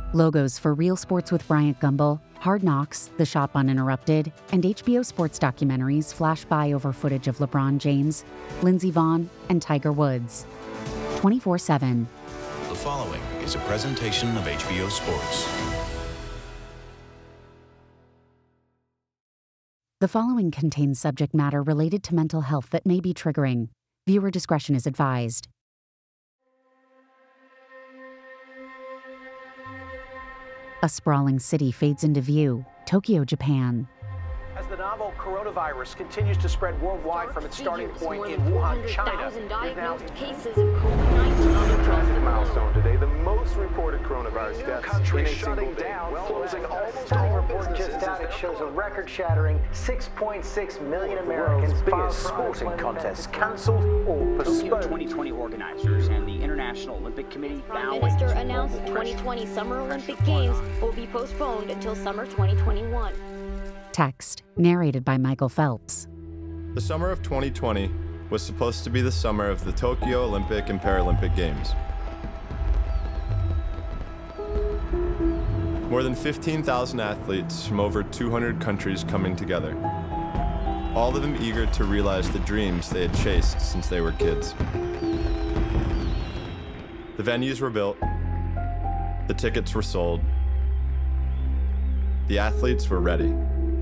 Logos for Real Sports with Bryant Gumbel, Hard Knocks, The Shop Uninterrupted, and HBO Sports documentaries flash by over footage of LeBron James, Lindsey Vonn, and Tiger Woods. 24/7. The following is a presentation of HBO Sports. The following contains subject matter related to mental health that may be triggering. Viewer discretion is advised. A sprawling city fades into view, Tokyo, Japan. As the novel coronavirus continues to spread worldwide from its starting point in Wuhan, China, diagnosed cases of COVID-19. Tragic milestone today, the most reported coronavirus deaths country in a shutting single day. down, Closing almost Stunning all report businesses. just out. It shows a record-shattering 6.6 million Americans biggest filed for sporting unemployment contests benefits. cancelled or Tokyo postponed. 2020 organizers and the International Olympic Committee Prime bowing Minister to announced global 2020 pressure. Summer Olympic Games will be postponed until summer 2021. Text, narrated by Michael Phelps. The summer of 2020 was supposed to be the summer of the Tokyo Olympic and Paralympic Games. More than 15,000 athletes from over 200 countries coming together. All of them eager to realize the dreams they had chased since they were kids. The venues were built, the tickets were sold, the athletes were ready.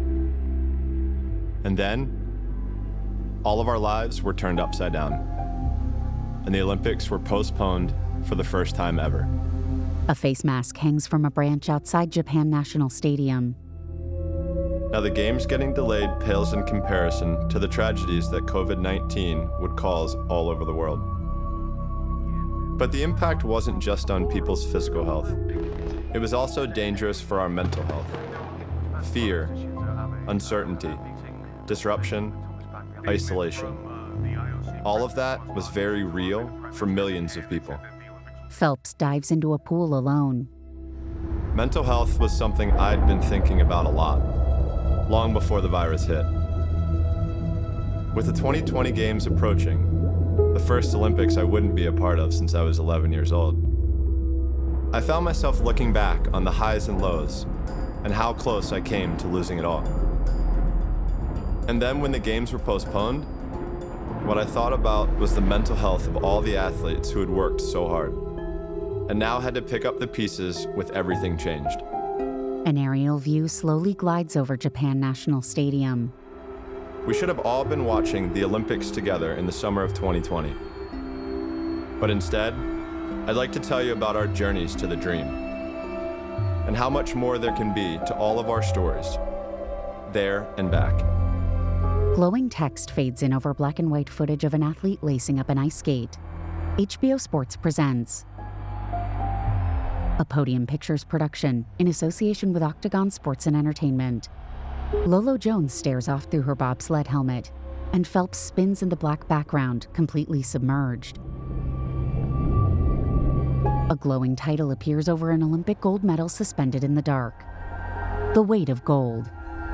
And then, all of our lives were turned upside down, and the Olympics were postponed for the first time ever. A face mask hangs from a branch outside Japan National Stadium. Now the games getting delayed pales in comparison to the tragedies that COVID-19 would cause all over the world. But the impact wasn't just on people's physical health. It was also dangerous for our mental health. Fear, uncertainty, disruption, isolation. All of that was very real for millions of people. Phelps dives into a pool alone. Mental health was something I'd been thinking about a lot, long before the virus hit. With the 2020 games approaching, the first Olympics I wouldn't be a part of since I was 11 years old, I found myself looking back on the highs and lows and how close I came to losing it all. And then when the games were postponed, what I thought about was the mental health of all the athletes who had worked so hard and now had to pick up the pieces with everything changed. An aerial view slowly glides over Japan National Stadium. We should have all been watching the Olympics together in the summer of 2020. But instead, I'd like to tell you about our journeys to the dream and how much more there can be to all of our stories, there and back. Glowing text fades in over black and white footage of an athlete lacing up an ice skate. HBO Sports presents a Podium Pictures production in association with Octagon Sports and Entertainment. Lolo Jones stares off through her bobsled helmet, and Phelps spins in the black background, completely submerged. A glowing title appears over an Olympic gold medal suspended in the dark. The Weight of Gold.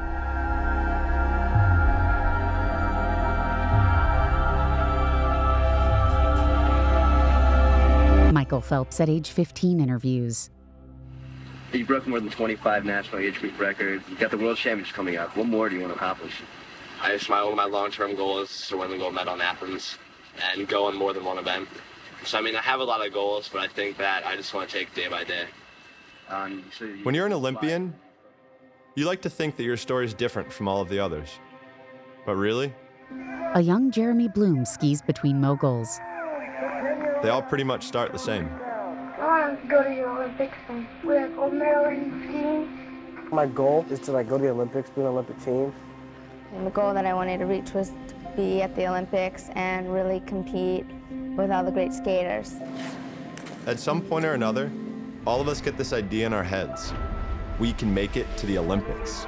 Michael Phelps at age 15 interviews. You broke more than 25 national age group records. You got the World Championship coming up. What more do you want to accomplish? My long-term goal is to win the gold medal in Athens and go on more than one event. So, I have a lot of goals, but I think that I just want to take day by day. When you're an Olympian, you like to think that your story is different from all of the others. But really? A young Jeremy Bloom skis between moguls. They all pretty much start the same. I want to go to the Olympics and win a gold medal in skiing. My goal is to go to the Olympics, be an Olympic team. And the goal that I wanted to reach was to be at the Olympics and really compete with all the great skaters. At some point or another, all of us get this idea in our heads. We can make it to the Olympics.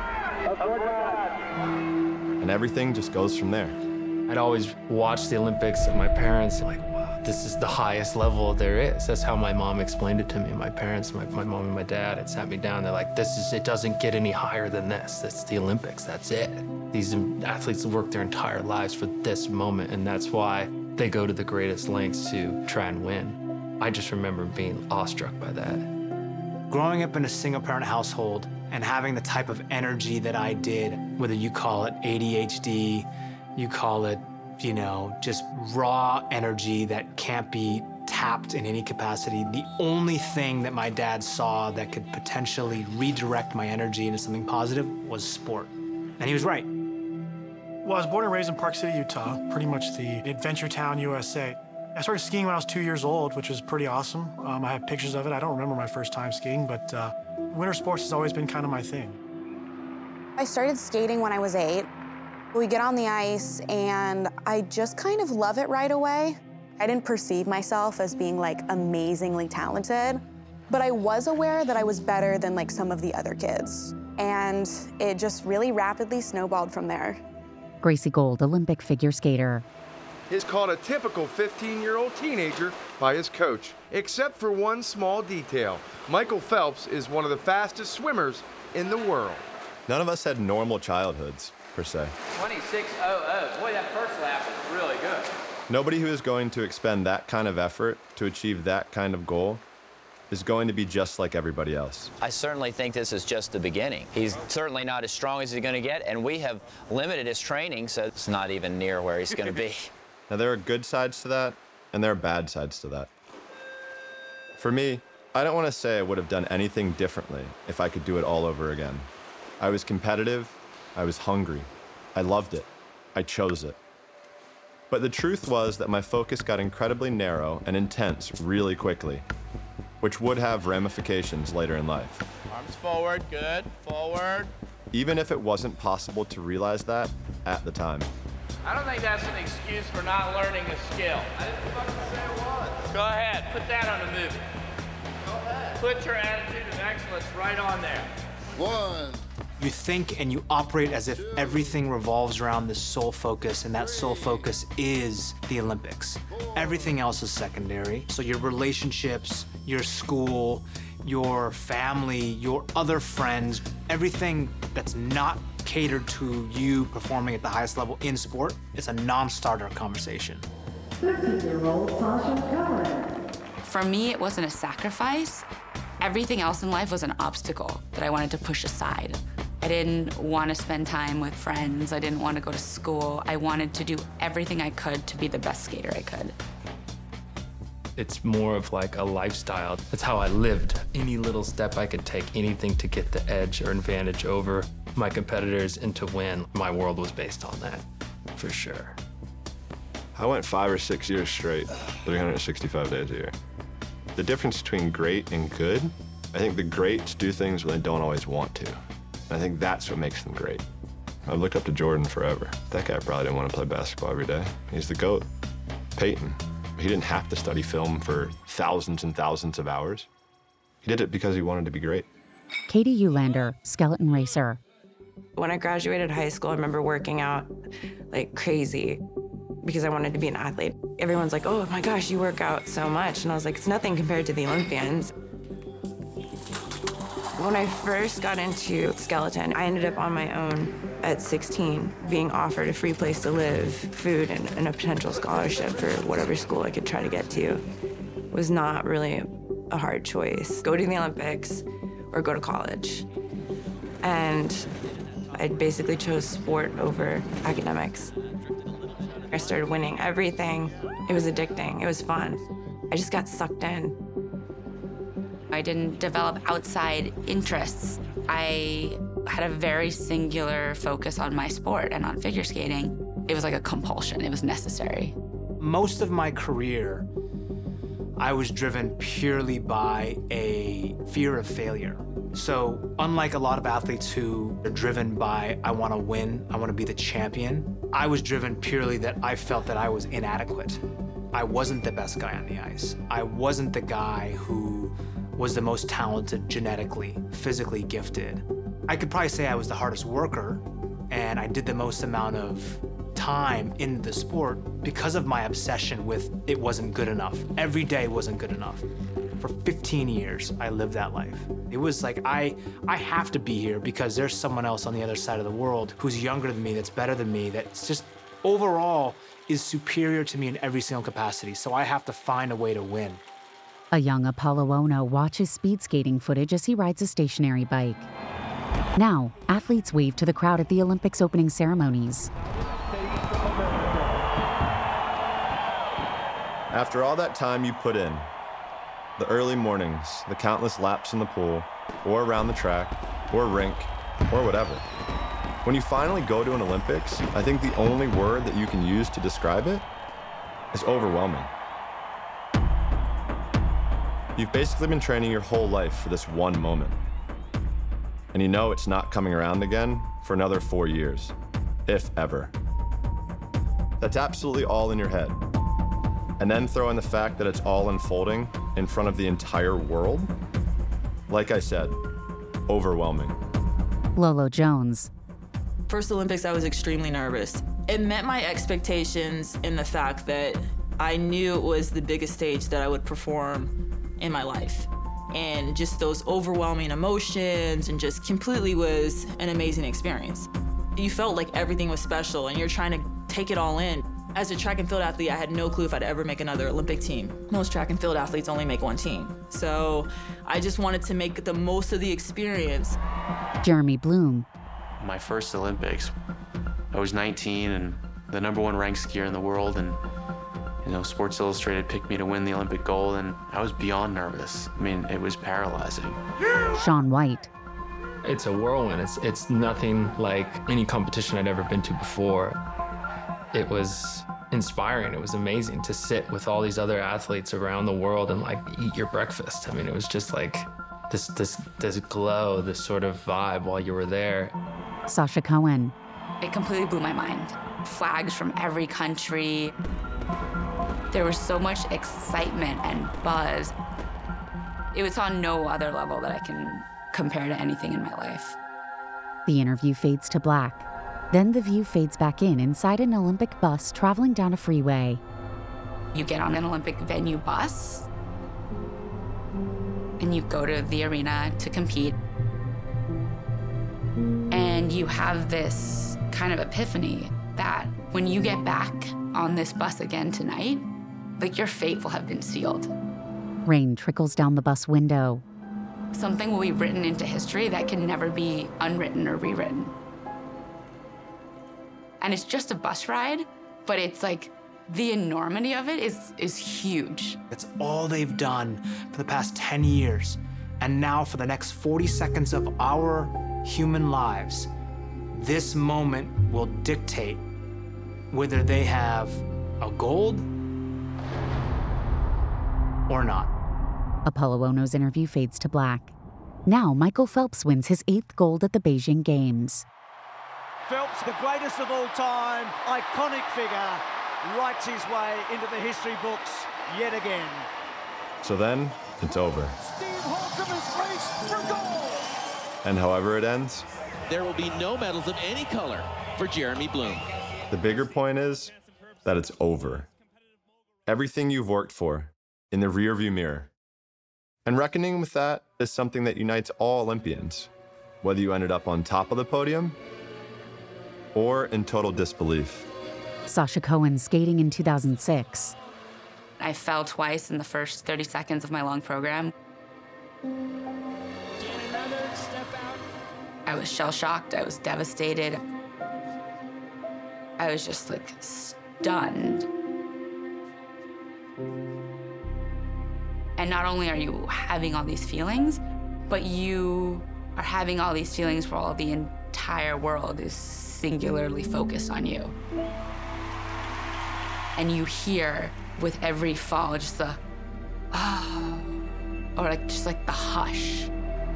And everything just goes from there. I'd always watch the Olympics and my parents like, wow, this is the highest level there is. That's how my mom explained it to me. My parents, my mom and my dad had sat me down. They're like, it doesn't get any higher than this. That's the Olympics, that's it. These athletes work their entire lives for this moment, and that's why they go to the greatest lengths to try and win. I just remember being awestruck by that. Growing up in a single-parent household and having the type of energy that I did, whether you call it ADHD, you call it, you know, just raw energy that can't be tapped in any capacity. The only thing that my dad saw that could potentially redirect my energy into something positive was sport. And he was right. Well, I was born and raised in Park City, Utah, pretty much the adventure town, USA. I started skiing when I was 2 years old, which was pretty awesome. I have pictures of it. I don't remember my first time skiing, but winter sports has always been kind of my thing. I started skating when I was 8. We get on the ice, and I just kind of love it right away. I didn't perceive myself as being like amazingly talented, but I was aware that I was better than like some of the other kids. And it just really rapidly snowballed from there. Gracie Gold, Olympic figure skater. Is called a typical 15-year-old teenager by his coach, except for one small detail. Michael Phelps is one of the fastest swimmers in the world. None of us had normal childhoods, per se. 26.00. Boy, that first lap was really good. Nobody who is going to expend that kind of effort to achieve that kind of goal is going to be just like everybody else. I certainly think this is just the beginning. He's certainly not as strong as he's going to get, and we have limited his training, so it's not even near where he's going to be. Now, there are good sides to that, and there are bad sides to that. For me, I don't want to say I would have done anything differently if I could do it all over again. I was competitive, I was hungry, I loved it, I chose it. But the truth was that my focus got incredibly narrow and intense really quickly, which would have ramifications later in life. Arms forward, good, forward. Even if it wasn't possible to realize that at the time. I don't think that's an excuse for not learning a skill. I didn't fucking say it was. Go ahead, put that on the movie. Go ahead. Put your attitude of excellence right on there. 1. You think and you operate as if everything revolves around this sole focus, and that sole focus is the Olympics. Everything else is secondary. So your relationships, your school, your family, your other friends, everything that's not catered to you performing at the highest level in sport, it's a non-starter conversation. 13-year-old Sasha Cohen. For me, it wasn't a sacrifice. Everything else in life was an obstacle that I wanted to push aside. I didn't want to spend time with friends. I didn't want to go to school. I wanted to do everything I could to be the best skater I could. It's more of like a lifestyle. That's how I lived. Any little step I could take, anything to get the edge or advantage over my competitors and to win, my world was based on that, for sure. I went 5 or 6 years straight, 365 days a year. The difference between great and good, I think the greats do things when they don't always want to. And I think that's what makes them great. I've looked up to Jordan forever. That guy probably didn't want to play basketball every day. He's the GOAT. Peyton, he didn't have to study film for thousands and thousands of hours. He did it because he wanted to be great. Katie Eulander, skeleton racer. When I graduated high school, I remember working out like crazy because I wanted to be an athlete. Everyone's like, oh my gosh, you work out so much. And I was like, it's nothing compared to the Olympians. When I first got into skeleton, I ended up on my own at 16, being offered a free place to live, food, and a potential scholarship for whatever school I could try to get to. It was not really a hard choice. Go to the Olympics or go to college. And I basically chose sport over academics. I started winning everything. It was addicting. It was fun. I just got sucked in. I didn't develop outside interests. I had a very singular focus on my sport and on figure skating. It was like a compulsion. It was necessary. Most of my career, I was driven purely by a fear of failure. So unlike a lot of athletes who are driven by, I want to win, I want to be the champion, I was driven purely that I felt that I was inadequate. I wasn't the best guy on the ice. I wasn't the guy who was the most talented genetically, physically gifted. I could probably say I was the hardest worker, and I did the most amount of time in the sport because of my obsession with it wasn't good enough. Every day wasn't good enough. For 15 years, I lived that life. It was like, I have to be here because there's someone else on the other side of the world who's younger than me, that's better than me, that's just overall is superior to me in every single capacity. So I have to find a way to win. A young Apollo Ono watches speed skating footage as he rides a stationary bike. Now, athletes wave to the crowd at the Olympics opening ceremonies. After all that time you put in, the early mornings, the countless laps in the pool, or around the track, or rink, or whatever, when you finally go to an Olympics, I think the only word that you can use to describe it is overwhelming. You've basically been training your whole life for this one moment. And you know it's not coming around again for another 4 years, if ever. That's absolutely all in your head. And then throw in the fact that it's all unfolding in front of the entire world. Like I said, overwhelming. Lolo Jones. First Olympics, I was extremely nervous. It met my expectations in the fact that I knew it was the biggest stage that I would perform in my life. And just those overwhelming emotions and just completely was an amazing experience. You felt like everything was special and you're trying to take it all in. As a track and field athlete, I had no clue if I'd ever make another Olympic team. Most track and field athletes only make one team. So I just wanted to make the most of the experience. Jeremy Bloom. My first Olympics, I was 19 and the #1 ranked skier in the world, and Sports Illustrated picked me to win the Olympic gold, and I was beyond nervous. I mean, it was paralyzing. Shaun White. It's a whirlwind. It's nothing like any competition I'd ever been to before. It was inspiring. It was amazing to sit with all these other athletes around the world and eat your breakfast. I mean, it was just like this glow, this sort of vibe while you were there. Sasha Cohen. It completely blew my mind. Flags from every country. There was so much excitement and buzz. It was on no other level that I can compare to anything in my life. The interview fades to black. Then the view fades back inside an Olympic bus traveling down a freeway. You get on an Olympic venue bus, and you go to the arena to compete. And you have this kind of epiphany that when you get back on this bus again tonight, your fate will have been sealed. Rain trickles down the bus window. Something will be written into history that can never be unwritten or rewritten. And it's just a bus ride, but it's the enormity of it is huge. It's all they've done for the past 10 years. And now for the next 40 seconds of our human lives, this moment will dictate whether they have a gold or not. Apollo Ono's interview fades to black. Now Michael Phelps wins his 8th gold at the Beijing Games. Phelps, the greatest of all time, iconic figure, writes his way into the history books yet again. So then, it's over. Steve Holcomb has raced for gold. And however it ends, there will be no medals of any color for Jeremy Bloom. The bigger point is that it's over. Everything you've worked for in the rearview mirror. And reckoning with that is something that unites all Olympians, whether you ended up on top of the podium or in total disbelief. Sasha Cohen skating in 2006. I fell twice in the first 30 seconds of my long program. I was shell-shocked, I was devastated. I was just stunned. And not only are you having all these feelings, but you are having all these feelings while the entire world is singularly focused on you. And you hear with every fall just the, or the hush.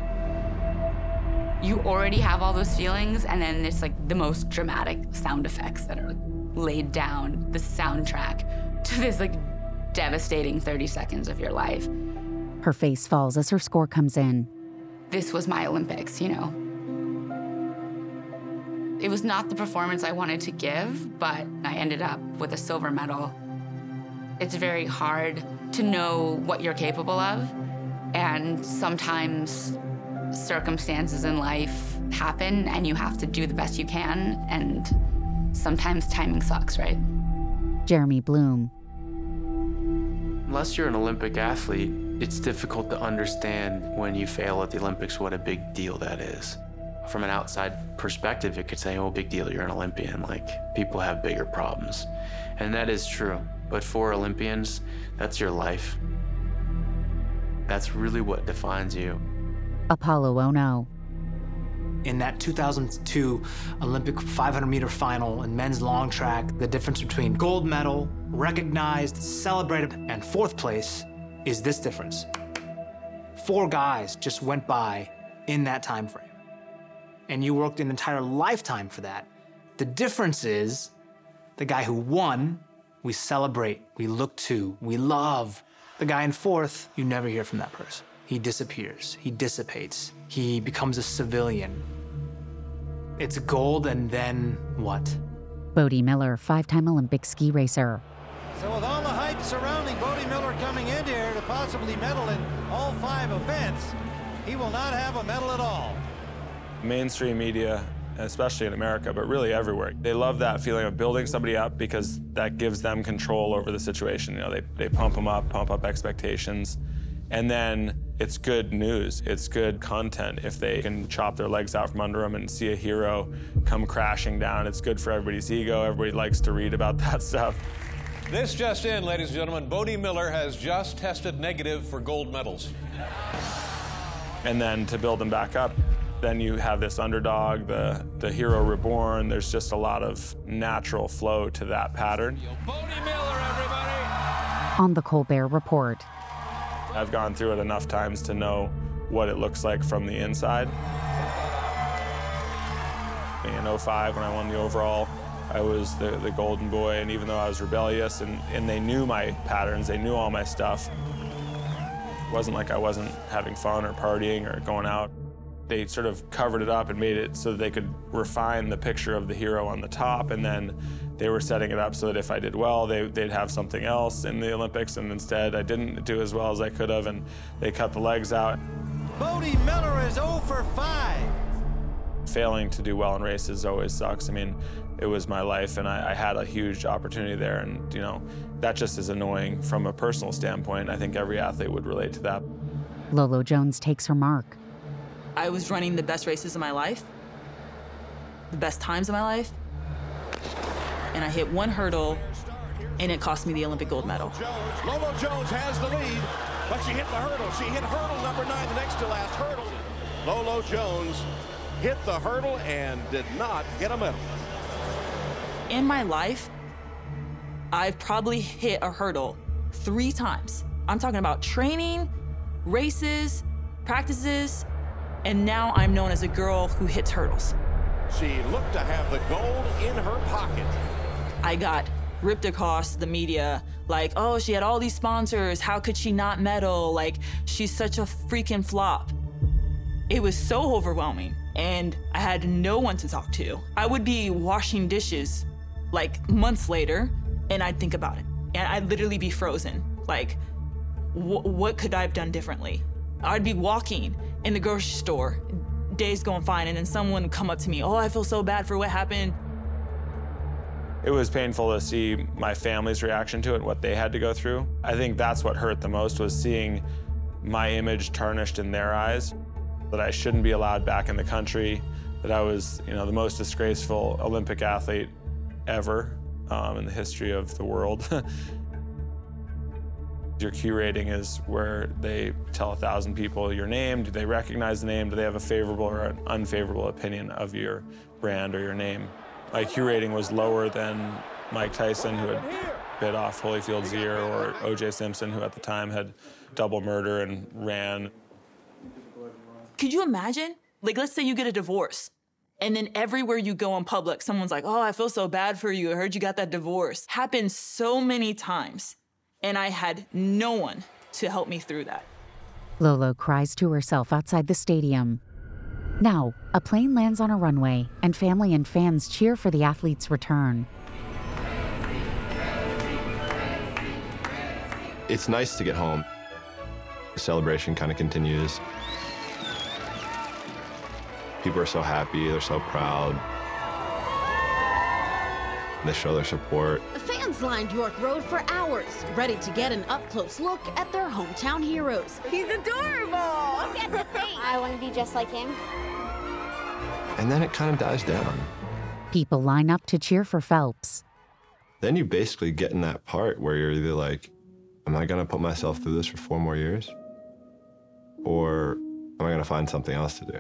You already have all those feelings, and then it's the most dramatic sound effects that are laid down, the soundtrack to this devastating 30 seconds of your life. Her face falls as her score comes in. This was my Olympics, It was not the performance I wanted to give, but I ended up with a silver medal. It's very hard to know what you're capable of, and sometimes circumstances in life happen and you have to do the best you can, and sometimes timing sucks, right? Jeremy Bloom. Unless you're an Olympic athlete, It's difficult to understand when you fail at the Olympics what a big deal that is. From an outside perspective, it could say, oh, big deal, you're an Olympian. Like, people have bigger problems. And that is true. But for Olympians, that's your life. That's really what defines you. Apolo Ohno. In that 2002 Olympic 500-meter final in men's long track, the difference between gold medal, recognized, celebrated, and fourth place is this difference. 4 guys just went by in that time frame. And you worked an entire lifetime for that. The difference is the guy who won, we celebrate, we look to, we love. The guy in fourth, you never hear from that person. He disappears, he dissipates, he becomes a civilian. It's gold, and then what? Bode Miller, 5-time Olympic ski racer. So with all the hype surrounding Bode Miller coming in here to possibly medal in all 5 events, he will not have a medal at all. Mainstream media, especially in America, but really everywhere, they love that feeling of building somebody up because that gives them control over the situation. You know, they pump them up, pump up expectations, and then it's good news, it's good content. If they can chop their legs out from under them and see a hero come crashing down, it's good for everybody's ego. Everybody likes to read about that stuff. This just in, ladies and gentlemen, Bode Miller has just tested negative for gold medals. And then to build them back up, then you have this underdog, the hero reborn. There's just a lot of natural flow to that pattern. Bode Miller, everybody! On the Colbert Report. I've gone through it enough times to know what it looks like from the inside. In 2005, when I won the overall, I was the golden boy, and even though I was rebellious and they knew my patterns, they knew all my stuff, it wasn't like I wasn't having fun or partying or going out. They sort of covered it up and made it so that they could refine the picture of the hero on the top, and then they were setting it up so that if I did well, they'd have something else in the Olympics, and instead I didn't do as well as I could have, and they cut the legs out. Bode Miller is 0 for 5. Failing to do well in races always sucks. I mean, it was my life, and I had a huge opportunity there, and you know, that just is annoying from a personal standpoint. I think every athlete would relate to that. Lolo Jones takes her mark. I was running the best races of my life, the best times of my life, and I hit one hurdle, and it cost me the Olympic gold medal. Lolo Jones has the lead, but she hit the hurdle. She hit hurdle number 9, the next to last hurdle. Lolo Jones hit the hurdle and did not get a medal. In my life, I've probably hit a hurdle 3 times. I'm talking about training, races, practices, and now I'm known as a girl who hits hurdles. She looked to have the gold in her pocket. I got ripped across the media like, oh, she had all these sponsors, how could she not medal? Like, she's such a freaking flop. It was so overwhelming, and I had no one to talk to. I would be washing dishes like months later, and I'd think about it, and I'd literally be frozen. Like, what could I have done differently? I'd be walking in the grocery store, days going fine, and then someone would come up to me, oh, I feel so bad for what happened. It was painful to see my family's reaction to it, what they had to go through. I think that's what hurt the most, was seeing my image tarnished in their eyes, that I shouldn't be allowed back in the country, that I was, you know, the most disgraceful Olympic athlete ever in the history of the world. Your Q rating is where they tell 1,000 people your name. Do they recognize the name? Do they have a favorable or an unfavorable opinion of your brand or your name? My Q rating was lower than Mike Tyson, who had bit off Holyfield's ear, or O.J. Simpson, who at the time had double murder and ran. Could you imagine? Like, let's say you get a divorce, and then everywhere you go in public, someone's like, oh, I feel so bad for you. I heard you got that divorce. Happened so many times, and I had no one to help me through that. Lolo cries to herself outside the stadium. Now, a plane lands on a runway, and family and fans cheer for the athlete's return. It's nice to get home. The celebration kind of continues. People are so happy, they're so proud. They show their support. The fans lined York Road for hours, ready to get an up-close look at their hometown heroes. He's adorable! Look at the thing! I want to be just like him. And then it kind of dies down. People line up to cheer for Phelps. Then you basically get in that part where you're either like, am I going to put myself through this for 4 more years? Or am I going to find something else to do?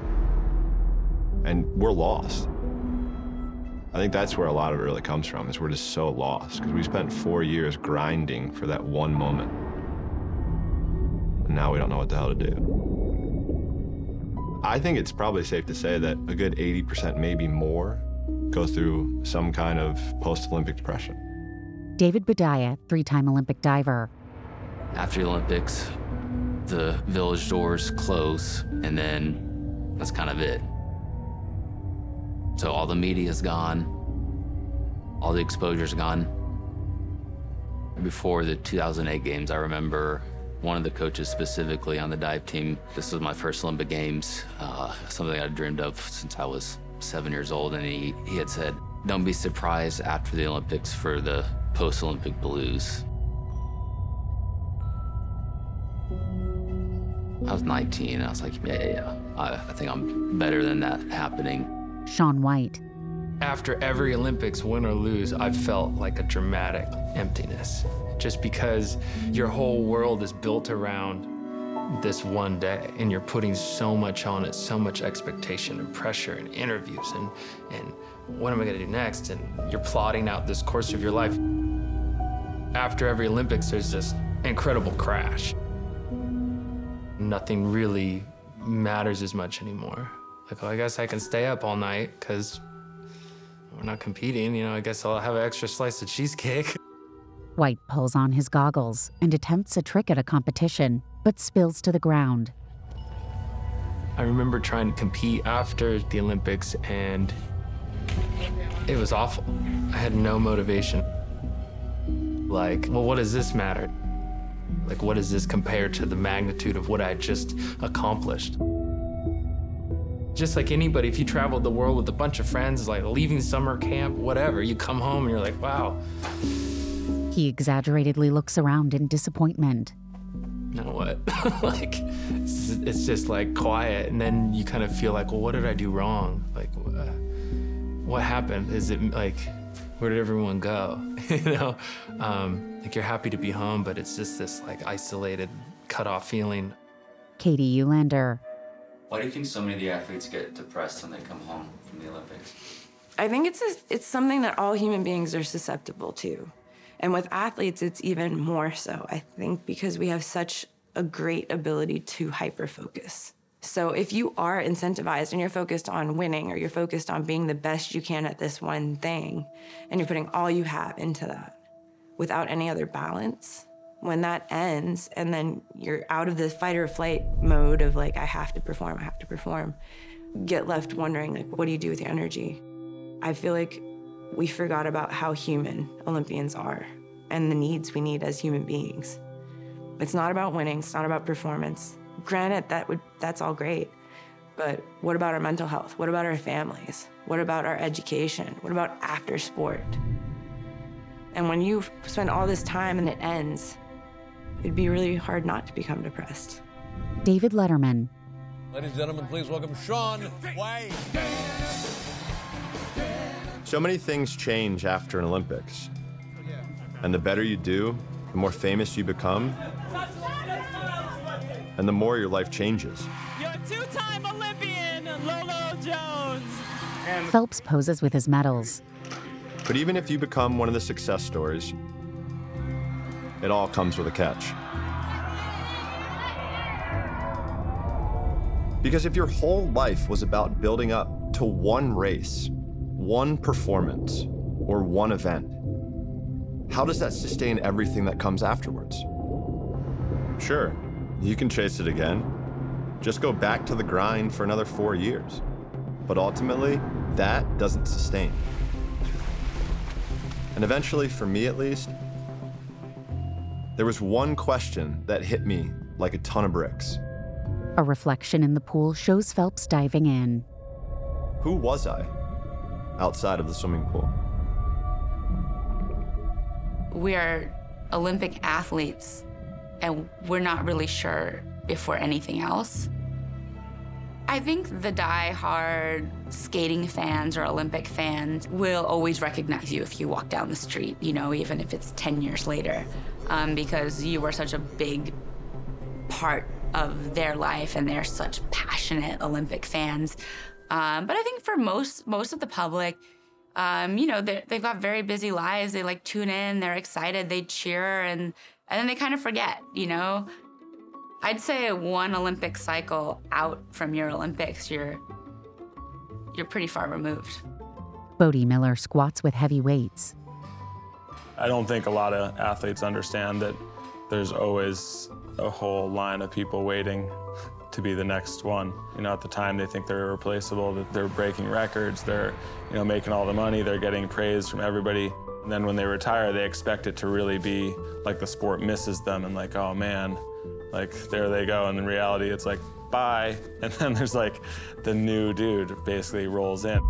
And we're lost. I think that's where a lot of it really comes from, is we're just so lost, because we spent 4 years grinding for that one moment. And now we don't know what the hell to do. I think it's probably safe to say that a good 80%, maybe more, go through some kind of post-Olympic depression. David Budaya, 3-time Olympic diver. After the Olympics, the village doors close, and then that's kind of it. So all the media's gone, all the exposure's gone. Before the 2008 games, I remember one of the coaches specifically on the dive team, this was my first Olympic Games, something I dreamed of since I was 7 years old, and he had said, don't be surprised after the Olympics for the post-Olympic blues. I was 19, and I was like, yeah, I think I'm better than that happening. Shaun White. After every Olympics, win or lose, I've felt like a dramatic emptiness. Just because your whole world is built around this one day, and you're putting so much on it, so much expectation and pressure and interviews and what am I gonna do next? And you're plotting out this course of your life. After every Olympics, there's this incredible crash. Nothing really matters as much anymore. Like, well, I guess I can stay up all night because we're not competing. You know, I guess I'll have an extra slice of cheesecake. White pulls on his goggles and attempts a trick at a competition, but spills to the ground. I remember trying to compete after the Olympics, and it was awful. I had no motivation. Like, well, what does this matter? Like, what does this compare to the magnitude of what I just accomplished? Just like anybody, if you traveled the world with a bunch of friends, like leaving summer camp, whatever, you come home and you're like, wow. He exaggeratedly looks around in disappointment. Now what? Like, it's just like quiet, and then you kind of feel like, well, what did I do wrong? Like, what happened? Is it like, where did everyone go? You know, like you're happy to be home, but it's just this like isolated, cut off feeling. Katie Eulander. Why do you think so many of the athletes get depressed when they come home from the Olympics? I think it's something that all human beings are susceptible to. And with athletes, it's even more so, I think, because we have such a great ability to hyper-focus. So if you are incentivized and you're focused on winning, or you're focused on being the best you can at this one thing, and you're putting all you have into that without any other balance, when that ends and then you're out of the fight or flight mode of like, I have to perform, get left wondering, like, what do you do with your energy? I feel like we forgot about how human Olympians are and the needs we need as human beings. It's not about winning, it's not about performance. Granted, that's all great, but what about our mental health? What about our families? What about our education? What about after sport? And when you spend all this time and it ends, it'd be really hard not to become depressed. David Letterman. Ladies and gentlemen, please welcome Shaun White. So many things change after an Olympics. And the better you do, the more famous you become, and the more your life changes. Your two-time Olympian, Lolo Jones. Phelps poses with his medals. But even if you become one of the success stories, it all comes with a catch. Because if your whole life was about building up to one race, one performance, or one event, how does that sustain everything that comes afterwards? Sure, you can chase it again. Just go back to the grind for another 4 years. But ultimately, that doesn't sustain. And eventually, for me at least, there was one question that hit me like a ton of bricks. A reflection in the pool shows Phelps diving in. Who was I outside of the swimming pool? We are Olympic athletes, and we're not really sure if we're anything else. I think the die-hard skating fans or Olympic fans will always recognize you if you walk down the street, you know, even if it's 10 years later, because you were such a big part of their life and they're such passionate Olympic fans. But I think for most of the public, you know, they've got very busy lives. They like tune in, they're excited, they cheer, and then they kind of forget, you know? I'd say one Olympic cycle out from your Olympics, you're pretty far removed. Bode Miller squats with heavy weights. I don't think a lot of athletes understand that there's always a whole line of people waiting to be the next one. You know, at the time they think they're irreplaceable, that they're breaking records, they're, you know, making all the money, they're getting praise from everybody. And then when they retire, they expect it to really be like the sport misses them and like, oh man, like there they go. And in reality, it's like, bye. And then there's like the new dude basically rolls in.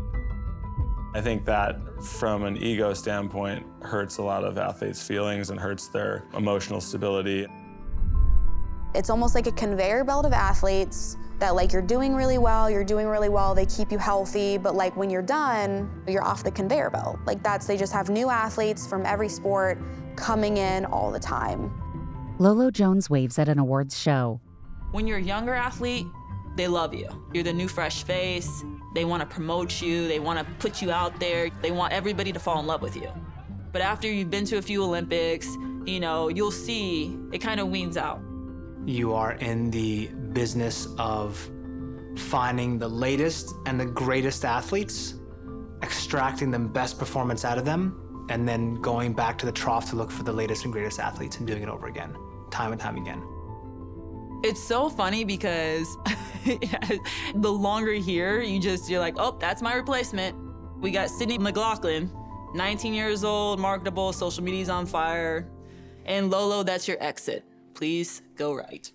I think that from an ego standpoint hurts a lot of athletes' feelings and hurts their emotional stability. It's almost like a conveyor belt of athletes that like you're doing really well, they keep you healthy, but like when you're done, you're off the conveyor belt. Like they just have new athletes from every sport coming in all the time. Lolo Jones waves at an awards show. When you're a younger athlete, they love you. You're the new fresh face. They want to promote you. They want to put you out there. They want everybody to fall in love with you. But after you've been to a few Olympics, you know, you'll see it kind of weans out. You are in the business of finding the latest and the greatest athletes, extracting the best performance out of them, and then going back to the trough to look for the latest and greatest athletes and doing it over again, time and time again. It's so funny because the longer here, you're like, oh, that's my replacement. We got Sydney McLaughlin, 19 years old, marketable, social media's on fire. And Lolo, that's your exit. Please go right.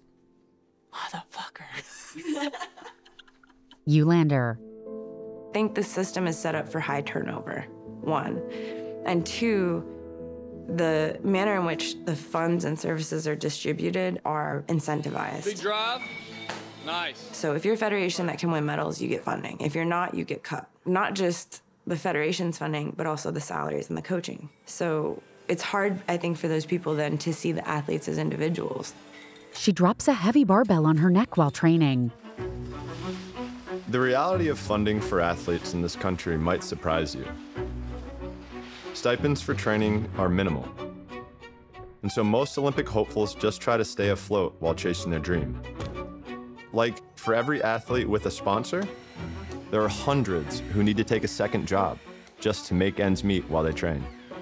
Motherfucker. Eulander. I think the system is set up for high turnover, one. And two, the manner in which the funds and services are distributed are incentivized. Big drive. Nice. So if you're a federation that can win medals, you get funding. If you're not, you get cut. Not just the federation's funding, but also the salaries and the coaching. So it's hard, I think, for those people then to see the athletes as individuals. She drops a heavy barbell on her neck while training. The reality of funding for athletes in this country might surprise you. Stipends for training are minimal. And so most Olympic hopefuls just try to stay afloat while chasing their dream. Like, for every athlete with a sponsor, there are hundreds who need to take a second job just to make ends meet while they train.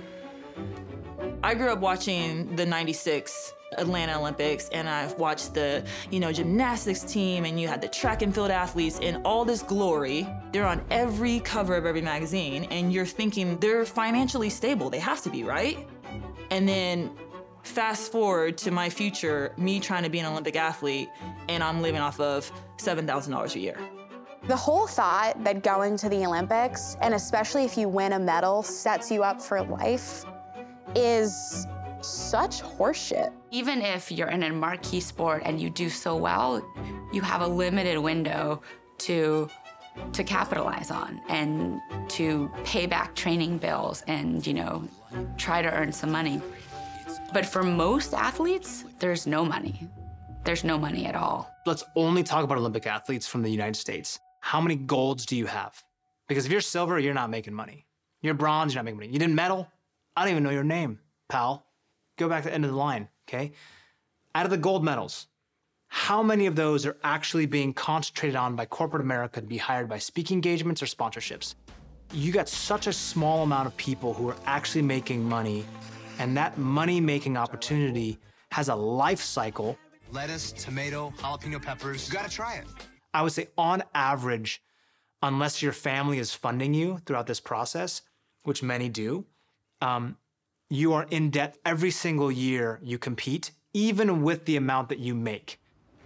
I grew up watching the '96 Atlanta Olympics, and I've watched the, gymnastics team, and you had the track and field athletes in all this glory. They're on every cover of every magazine, and you're thinking they're financially stable. They have to be, right? And then fast forward to my future, me trying to be an Olympic athlete, and I'm living off of $7,000 a year. The whole thought that going to the Olympics, and especially if you win a medal, sets you up for life is such horseshit. Even if you're in a marquee sport and you do so well, you have a limited window to capitalize on and to pay back training bills and, try to earn some money. But for most athletes, there's no money. There's no money at all. Let's only talk about Olympic athletes from the United States. How many golds do you have? Because if you're silver, you're not making money. You're bronze, you're not making money. You didn't medal? I don't even know your name, pal. Go back to the end of the line, okay? Out of the gold medals, how many of those are actually being concentrated on by corporate America to be hired by speaking engagements or sponsorships? You got such a small amount of people who are actually making money, and that money-making opportunity has a life cycle. Lettuce, tomato, jalapeno peppers, you gotta try it. I would say on average, unless your family is funding you throughout this process, which many do, you are in debt every single year you compete, even with the amount that you make.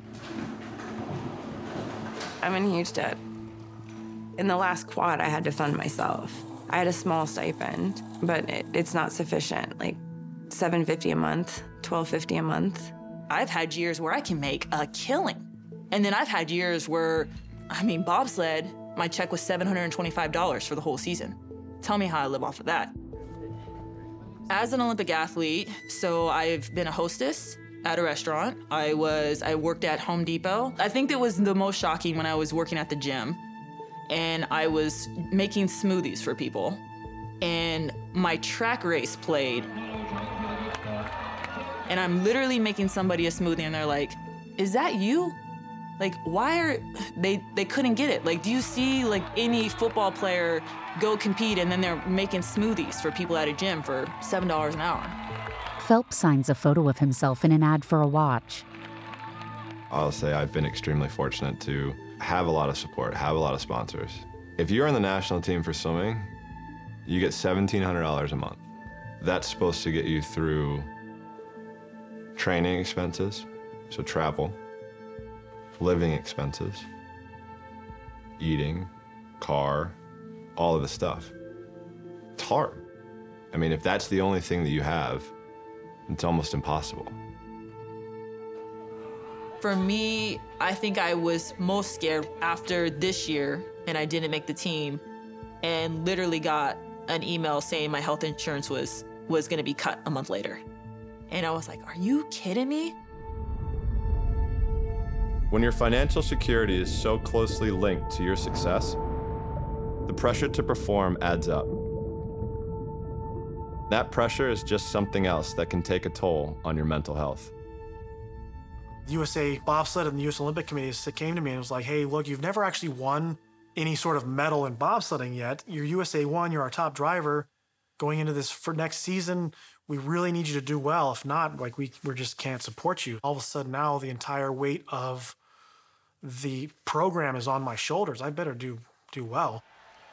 I'm in huge debt. In the last quad, I had to fund myself. I had a small stipend, but it's not sufficient. Like, $750 a month, $1250 a month. I've had years where I can make a killing. And then I've had years where, bobsled, my check was $725 for the whole season. Tell me how I live off of that. As an Olympic athlete, so I've been a hostess at a restaurant. I worked at Home Depot. I think that was the most shocking when I was working at the gym and I was making smoothies for people. And my track race played. And I'm literally making somebody a smoothie and they're like, is that you? Like, why are they couldn't get it? Like, do you see like any football player go compete and then they're making smoothies for people at a gym for $7 an hour? Phelps signs a photo of himself in an ad for a watch. I'll say I've been extremely fortunate to have a lot of support, have a lot of sponsors. If you're on the national team for swimming, you get $1,700 a month. That's supposed to get you through training expenses, so travel, living expenses, eating, car, all of the stuff. It's hard. If that's the only thing that you have, it's almost impossible. For me, I think I was most scared after this year and I didn't make the team and literally got an email saying my health insurance was gonna be cut a month later. And I was like, are you kidding me? When your financial security is so closely linked to your success, the pressure to perform adds up. That pressure is just something else that can take a toll on your mental health. The USA Bobsled and the US Olympic Committee came to me and was like, hey, look, you've never actually won any sort of medal in bobsledding yet. You're USA 1, you're our top driver. Going into this for next season, we really need you to do well. If not, we just can't support you. All of a sudden now the entire weight of the program is on my shoulders. I better do well.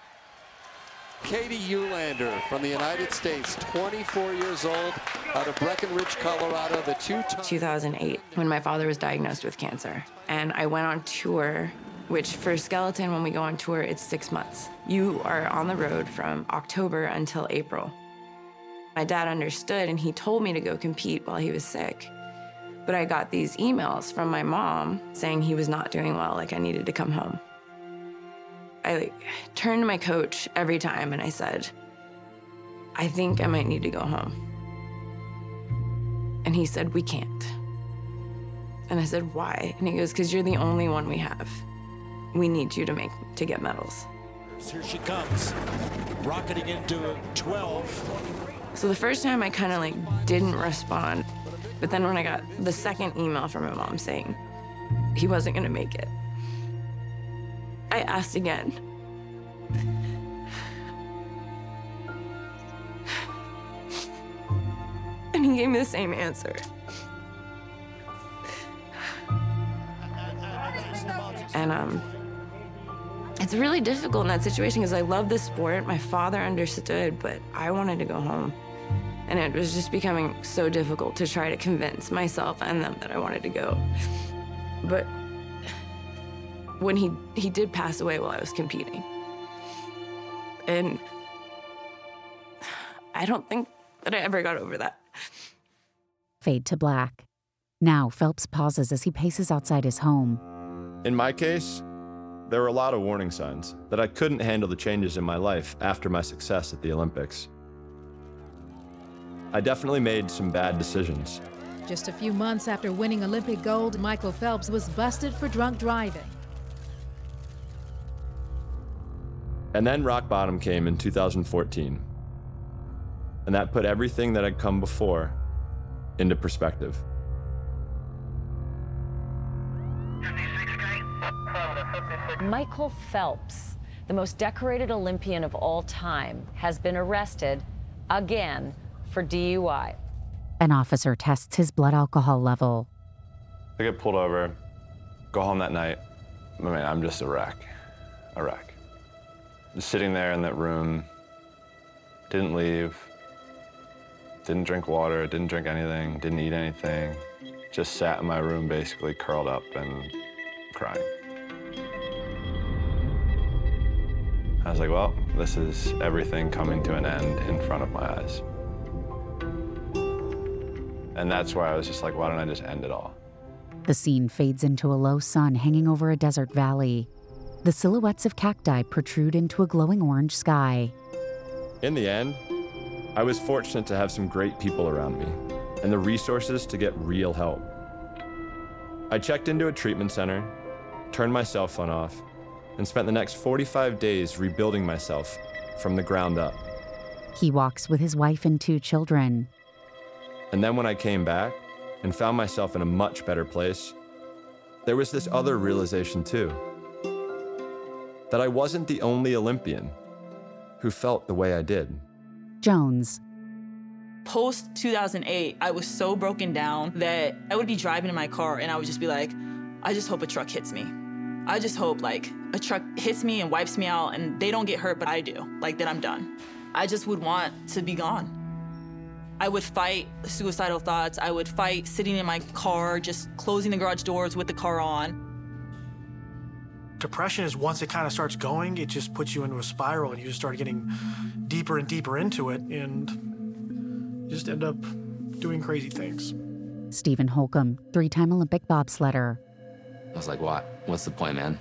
Katie Eulander from the United States, 24 years old, out of Breckenridge, Colorado, the two-time... 2008, when my father was diagnosed with cancer. And I went on tour, which for skeleton, when we go on tour, it's 6 months. You are on the road from October until April. My dad understood, and he told me to go compete while he was sick. But I got these emails from my mom saying he was not doing well, like I needed to come home. I turned to my coach every time and I said, I think I might need to go home. And he said, we can't. And I said, why? And he goes, because you're the only one we have. We need you to get medals. Here she comes, rocketing into a 12. So the first time I kind of didn't respond. But then when I got the second email from my mom saying he wasn't gonna make it, I asked again. And he gave me the same answer. And it's really difficult in that situation because I love the sport. My father understood, but I wanted to go home. And it was just becoming so difficult to try to convince myself and them that I wanted to go. But when he did pass away while I was competing. And I don't think that I ever got over that. Fade to black. Now Phelps pauses as he paces outside his home. In my case, there were a lot of warning signs that I couldn't handle the changes in my life after my success at the Olympics. I definitely made some bad decisions. Just a few months after winning Olympic gold, Michael Phelps was busted for drunk driving. And then rock bottom came in 2014. And that put everything that had come before into perspective. Michael Phelps, the most decorated Olympian of all time, has been arrested again for DUI. An officer tests his blood alcohol level. I get pulled over, go home that night. I'm just a wreck. Just sitting there in that room, didn't leave, didn't drink water, didn't drink anything, didn't eat anything. Just sat in my room basically curled up and crying. I was like, well, this is everything coming to an end in front of my eyes. And that's why I was just like, why don't I just end it all? The scene fades into a low sun hanging over a desert valley. The silhouettes of cacti protrude into a glowing orange sky. In the end, I was fortunate to have some great people around me and the resources to get real help. I checked into a treatment center, turned my cell phone off, and spent the next 45 days rebuilding myself from the ground up. He walks with his wife and 2 children. And then when I came back and found myself in a much better place, there was this other realization too, that I wasn't the only Olympian who felt the way I did. Jones. Post 2008, I was so broken down that I would be driving in my car and I would just be like, I just hope a truck hits me. I just hope like a truck hits me and wipes me out and they don't get hurt, but I do, like that I'm done. I just would want to be gone. I would fight suicidal thoughts. I would fight sitting in my car, just closing the garage doors with the car on. Depression is once it kind of starts going, it just puts you into a spiral and you just start getting deeper and deeper into it and you just end up doing crazy things. Stephen Holcomb, 3-time Olympic bobsledder. I was like, what? What's the point, man?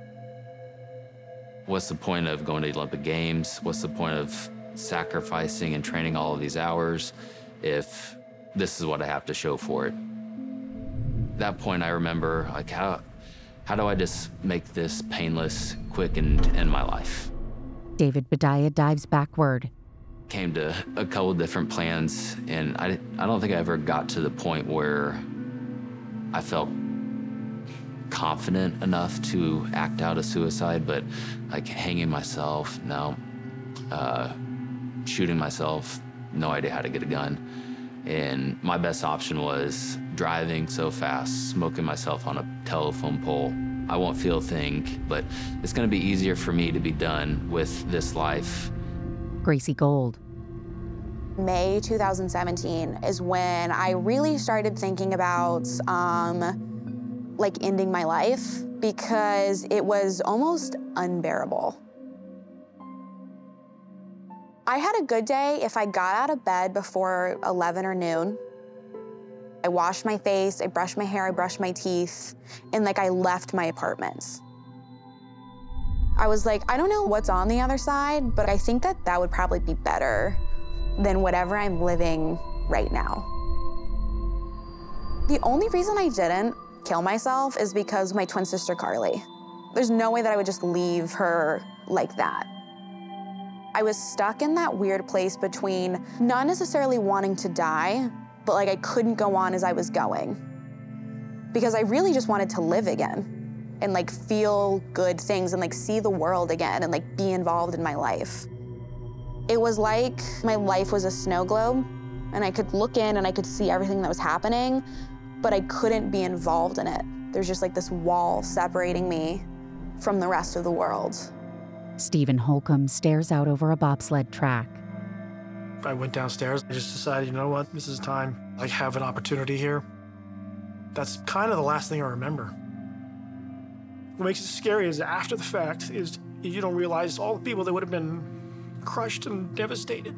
What's the point of going to the Olympic Games? What's the point of sacrificing and training all of these hours if this is what I have to show for it? At that point, I remember, like, how do I just make this painless, quick, and end my life? David Bedaya dives backward. Came to a couple different plans, and I don't think I ever got to the point where I felt confident enough to act out a suicide, but like hanging myself, no. Shooting myself, no idea how to get a gun. And my best option was driving so fast, smoking myself on a telephone pole. I won't feel a thing, but it's gonna be easier for me to be done with this life. Gracie Gold. May 2017 is when I really started thinking about like ending my life because it was almost unbearable. I had a good day if I got out of bed before 11 or noon. I washed my face, I brushed my hair, I brushed my teeth, and like I left my apartment. I was like, I don't know what's on the other side, but I think that that would probably be better than whatever I'm living right now. The only reason I didn't kill myself is because my twin sister, Carly. There's no way that I would just leave her like that. I was stuck in that weird place between not necessarily wanting to die, but like I couldn't go on as I was going. Because I really just wanted to live again and like feel good things and like see the world again and like be involved in my life. It was like my life was a snow globe and I could look in and I could see everything that was happening, but I couldn't be involved in it. There's just like this wall separating me from the rest of the world. Stephen Holcomb stares out over a bobsled track. I went downstairs. I just decided, you know what, this is time. I have an opportunity here. That's kind of the last thing I remember. What makes it scary is after the fact is you don't realize all the people that would have been crushed and devastated.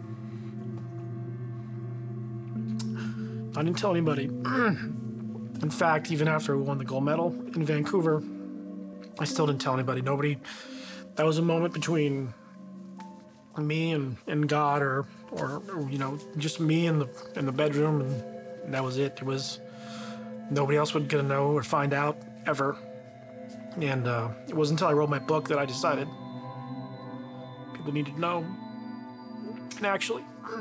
I didn't tell anybody. In fact, even after we won the gold medal in Vancouver, I still didn't tell anybody. Nobody. That was a moment between me and God, or you know, just me in the bedroom, and that was it. It was nobody else would get to know or find out ever. And it wasn't until I wrote my book that I decided people needed to know. And actually,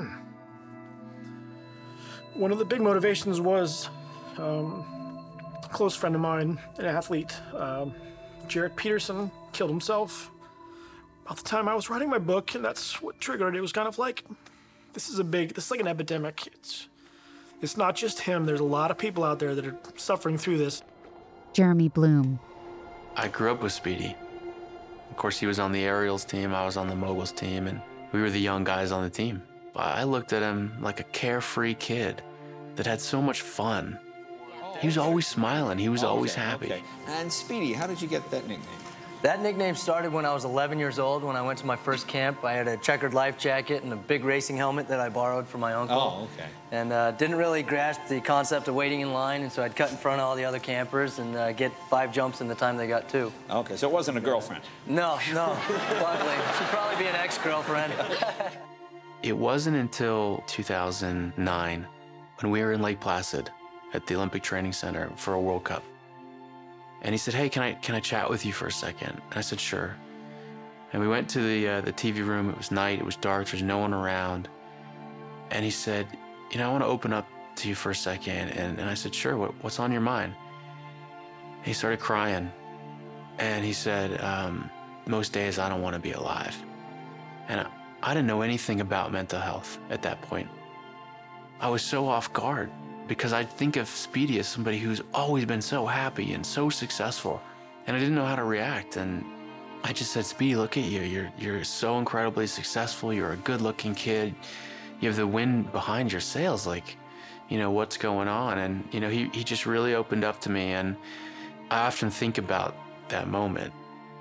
one of the big motivations was a close friend of mine, an athlete, Jarrett Peterson, killed himself about the time I was writing my book, and that's what triggered it. It was kind of like, this is like an epidemic. It's not just him. There's a lot of people out there that are suffering through this. Jeremy Bloom. I grew up with Speedy. Of course, he was on the aerials team, I was on the moguls team, and we were the young guys on the team. I looked at him like a carefree kid that had so much fun. He was always smiling, he was always happy. Okay. And Speedy, how did you get that nickname? That nickname started when I was 11 years old. When I went to my first camp, I had a checkered life jacket and a big racing helmet that I borrowed from my uncle. Oh, okay. And didn't really grasp the concept of waiting in line, and so I'd cut in front of all the other campers and get 5 jumps in the time they got 2. Okay, so it wasn't a girlfriend? No, luckily. She'd probably be an ex-girlfriend. It wasn't until 2009 when we were in Lake Placid at the Olympic Training Center for a World Cup. And he said, hey, can I chat with you for a second? And I said, sure. And we went to the TV room. It was night, it was dark, there was no one around. And he said, you know, I want to open up to you for a second. And I said, sure, what's on your mind? And he started crying. And he said, most days I don't want to be alive. And I didn't know anything about mental health at that point. I was so off guard, because I think of Speedy as somebody who's always been so happy and so successful, and I didn't know how to react. And I just said, Speedy, look at you. You're so incredibly successful. You're a good-looking kid. You have the wind behind your sails. Like, you know, what's going on? And, you know, he just really opened up to me, and I often think about that moment.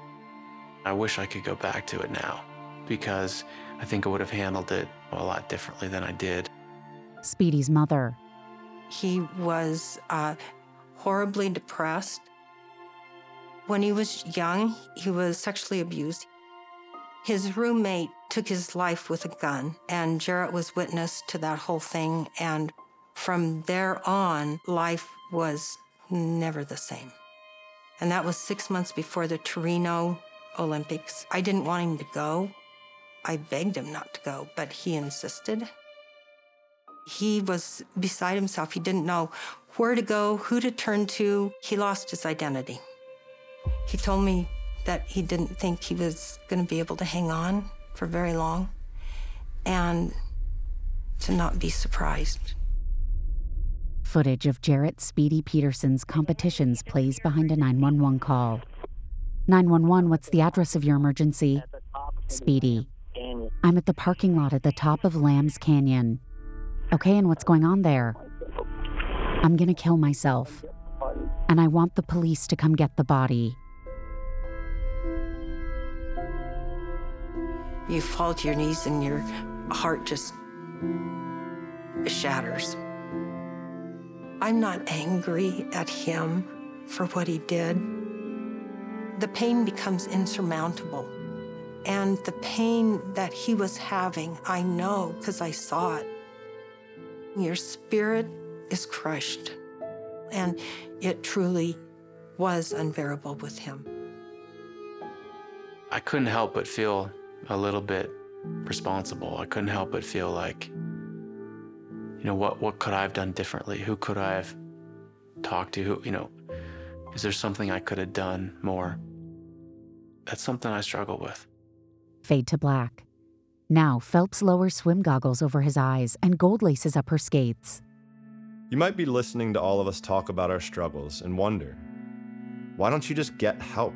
I wish I could go back to it now, because I think I would have handled it a lot differently than I did. Speedy's mother. He was horribly depressed. When he was young, he was sexually abused. His roommate took his life with a gun, and Jarrett was witness to that whole thing. And from there on, life was never the same. And that was 6 months before the Torino Olympics. I didn't want him to go. I begged him not to go, but he insisted. He was beside himself. He didn't know where to go, who to turn to. He lost his identity. He told me that he didn't think he was going to be able to hang on for very long, and to not be surprised. Footage of Jarrett Speedy Peterson's competitions plays behind a 911 call. 911, what's the address of your emergency? Speedy. I'm at the parking lot at the top of Lambs Canyon. Okay, and what's going on there? I'm gonna kill myself. And I want the police to come get the body. You fall to your knees and your heart just shatters. I'm not angry at him for what he did. The pain becomes insurmountable. And the pain that he was having, I know because I saw it. Your spirit is crushed, and it truly was unbearable with him. I couldn't help but feel a little bit responsible. I couldn't help but feel like, you know, what could I have done differently? Who could I have talked to? Who, you know, is there something I could have done more? That's something I struggle with. Fade to black. Now, Phelps lowers swim goggles over his eyes and gold laces up her skates. You might be listening to all of us talk about our struggles and wonder, why don't you just get help?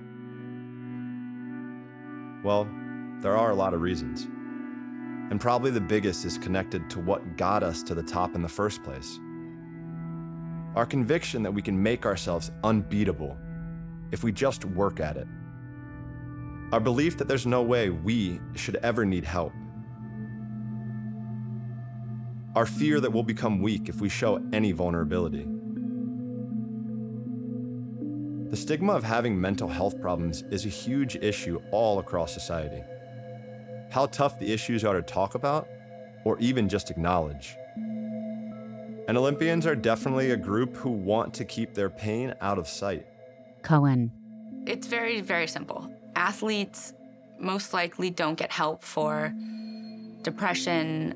Well, there are a lot of reasons. And probably the biggest is connected to what got us to the top in the first place. Our conviction that we can make ourselves unbeatable if we just work at it. Our belief that there's no way we should ever need help. Our fear that we'll become weak if we show any vulnerability. The stigma of having mental health problems is a huge issue all across society. How tough the issues are to talk about, or even just acknowledge. And Olympians are definitely a group who want to keep their pain out of sight. Cohen. It's very, very simple. Athletes most likely don't get help for depression,